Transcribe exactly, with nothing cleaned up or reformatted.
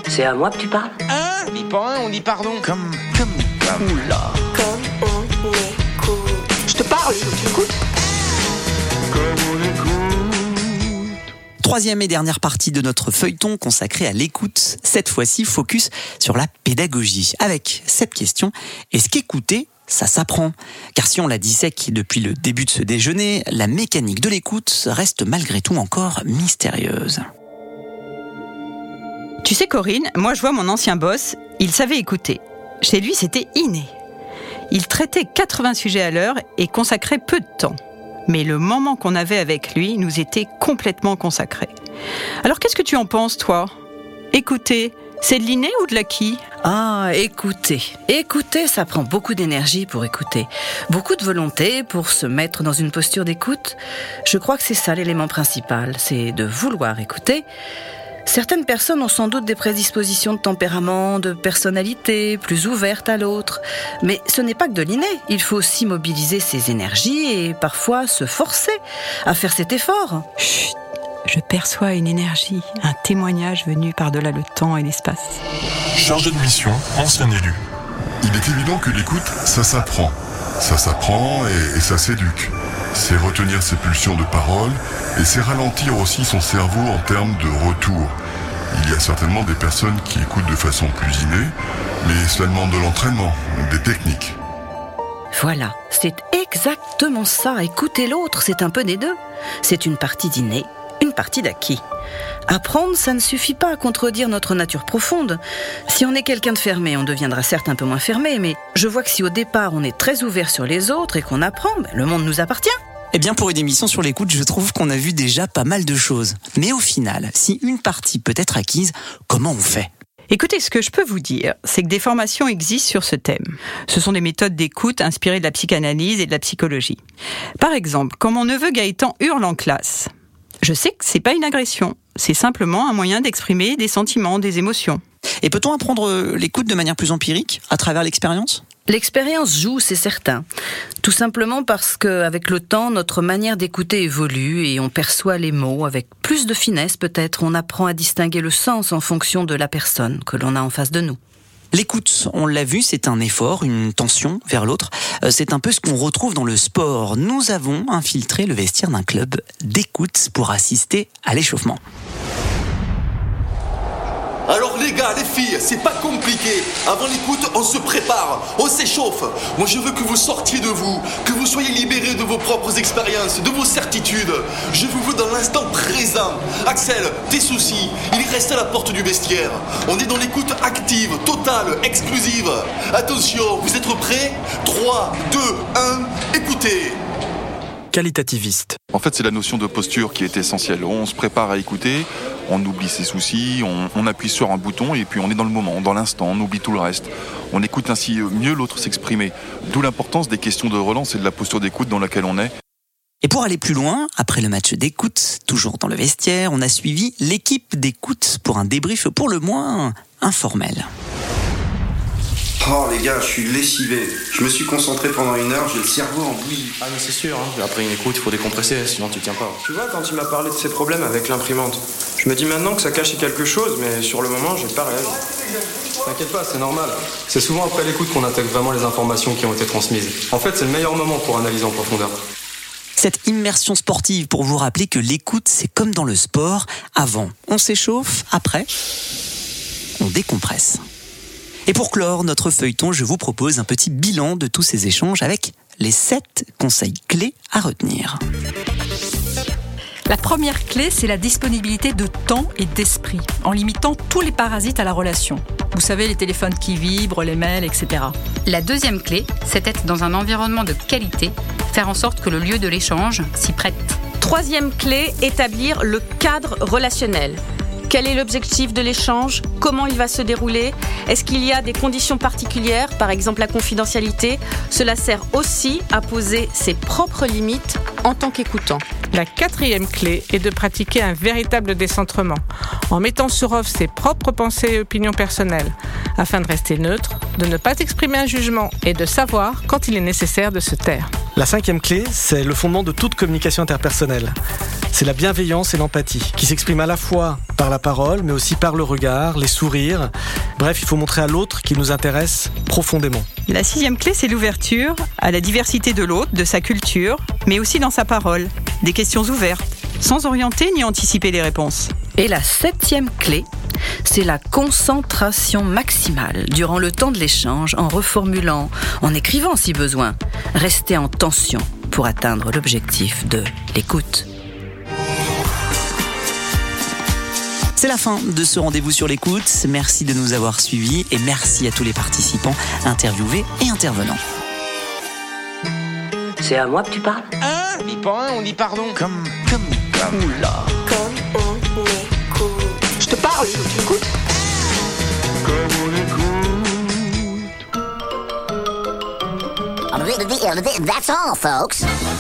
C'est à moi que tu parles? Hein? On dit pas un, on dit pardon. Comme, comme, comme. Oula. Comme on écoute. Je te parle, tu écoutes? Comme on écoute. Troisième et dernière partie de notre feuilleton consacré à l'écoute. Cette fois-ci, focus sur la pédagogie. Avec cette question, est-ce qu'écouter, ça s'apprend? Car si on la dissèque depuis le début de ce déjeuner, la mécanique de l'écoute reste malgré tout encore mystérieuse. Tu sais Corinne, moi je vois mon ancien boss, il savait écouter. Chez lui c'était inné. Il traitait quatre-vingts sujets à l'heure et consacrait peu de temps. Mais le moment qu'on avait avec lui nous était complètement consacré. Alors qu'est-ce que tu en penses toi? Écouter, c'est de l'inné ou de l'acquis? Ah, écouter. Écouter, ça prend beaucoup d'énergie pour écouter. Beaucoup de volonté pour se mettre dans une posture d'écoute. Je crois que c'est ça l'élément principal, c'est de vouloir écouter. Certaines personnes ont sans doute des prédispositions de tempérament, de personnalité, plus ouvertes à l'autre. Mais ce n'est pas que de l'inné. Il faut aussi mobiliser ses énergies et parfois se forcer à faire cet effort. Chut, je perçois une énergie, un témoignage venu par-delà le temps et l'espace. Chargé de mission, ancien élu. Il est évident que l'écoute, ça s'apprend. Ça s'apprend et, et ça s'éduque. C'est retenir ses pulsions de parole et c'est ralentir aussi son cerveau en termes de retour. Il y a certainement des personnes qui écoutent de façon plus innée, mais cela demande de l'entraînement, des techniques. Voilà, c'est exactement ça. Écouter l'autre, c'est un peu des deux. C'est une partie d'inné, une partie d'acquis. Apprendre, ça ne suffit pas à contredire notre nature profonde. Si on est quelqu'un de fermé, on deviendra certes un peu moins fermé, mais je vois que si au départ on est très ouvert sur les autres et qu'on apprend, ben, le monde nous appartient. Eh bien, pour une émission sur l'écoute, je trouve qu'on a vu déjà pas mal de choses. Mais au final, si une partie peut être acquise, comment on fait ? Écoutez, ce que je peux vous dire, c'est que des formations existent sur ce thème. Ce sont des méthodes d'écoute inspirées de la psychanalyse et de la psychologie. Par exemple, quand mon neveu Gaëtan hurle en classe, je sais que c'est pas une agression, c'est simplement un moyen d'exprimer des sentiments, des émotions. Et peut-on apprendre l'écoute de manière plus empirique, à travers l'expérience ? L'expérience joue, c'est certain. Tout simplement parce qu'avec le temps, notre manière d'écouter évolue et on perçoit les mots avec plus de finesse peut-être. On apprend à distinguer le sens en fonction de la personne que l'on a en face de nous. L'écoute, on l'a vu, c'est un effort, une tension vers l'autre. C'est un peu ce qu'on retrouve dans le sport. Nous avons infiltré le vestiaire d'un club d'écoute pour assister à l'échauffement. Alors les gars, les filles, c'est pas compliqué. Avant l'écoute, on se prépare, on s'échauffe. Moi je veux que vous sortiez de vous, que vous soyez libérés de vos propres expériences, de vos certitudes. Je vous veux dans l'instant présent. Axel, tes soucis, il reste à la porte du vestiaire. On est dans l'écoute active, totale, exclusive. Attention, vous êtes prêts ? trois, deux, un, écoutez. Qualitativiste. En fait, c'est la notion de posture qui est essentielle. On se prépare à écouter, on oublie ses soucis, on, on appuie sur un bouton et puis on est dans le moment, dans l'instant, on oublie tout le reste. On écoute ainsi mieux l'autre s'exprimer. D'où l'importance des questions de relance et de la posture d'écoute dans laquelle on est. Et pour aller plus loin, après le match d'écoute, toujours dans le vestiaire, on a suivi l'équipe d'écoute pour un débrief pour le moins informel. Oh les gars, je suis lessivé. Je me suis concentré pendant une heure, j'ai le cerveau en bouillie. Ah mais c'est sûr, hein. Après une écoute, il faut décompresser, sinon tu tiens pas. Tu vois, quand il m'a parlé de ses problèmes avec l'imprimante, je me dis maintenant que ça cachait quelque chose, mais sur le moment, j'ai pas réagi. T'inquiète pas, c'est normal. C'est souvent après l'écoute qu'on intègre vraiment les informations qui ont été transmises. En fait, c'est le meilleur moment pour analyser en profondeur. Cette immersion sportive pour vous rappeler que l'écoute, c'est comme dans le sport. Avant, on s'échauffe, après, on décompresse. Et pour clore notre feuilleton, je vous propose un petit bilan de tous ces échanges avec les sept conseils clés à retenir. La première clé, c'est la disponibilité de temps et d'esprit, en limitant tous les parasites à la relation. Vous savez, les téléphones qui vibrent, les mails, et cetera. La deuxième clé, c'est d'être dans un environnement de qualité, faire en sorte que le lieu de l'échange s'y prête. Troisième clé, établir le cadre relationnel. Quel est l'objectif de l'échange ? Comment il va se dérouler ? Est-ce qu'il y a des conditions particulières, par exemple la confidentialité ? Cela sert aussi à poser ses propres limites en tant qu'écoutant. La quatrième clé est de pratiquer un véritable décentrement, en mettant sur off ses propres pensées et opinions personnelles, afin de rester neutre, de ne pas exprimer un jugement et de savoir quand il est nécessaire de se taire. La cinquième clé, c'est le fondement de toute communication interpersonnelle. C'est la bienveillance et l'empathie, qui s'expriment à la fois par la parole, mais aussi par le regard, les sourires. Bref, il faut montrer à l'autre qu'il nous intéresse profondément. La sixième clé, c'est l'ouverture à la diversité de l'autre, de sa culture, mais aussi dans sa parole. Des questions ouvertes, sans orienter ni anticiper les réponses. Et la septième clé, c'est la concentration maximale durant le temps de l'échange, en reformulant, en écrivant si besoin. Rester en tension pour atteindre l'objectif de l'écoute. C'est la fin de ce rendez-vous sur l'écoute. Merci de nous avoir suivis et merci à tous les participants, interviewés et intervenants. C'est à moi que tu parles? Hein? On dit pas un, on dit pardon. Comme, comme, comme. Oula. Comme on écoute. Je te parle, tu écoutes? Comme on écoute. That's all, folks.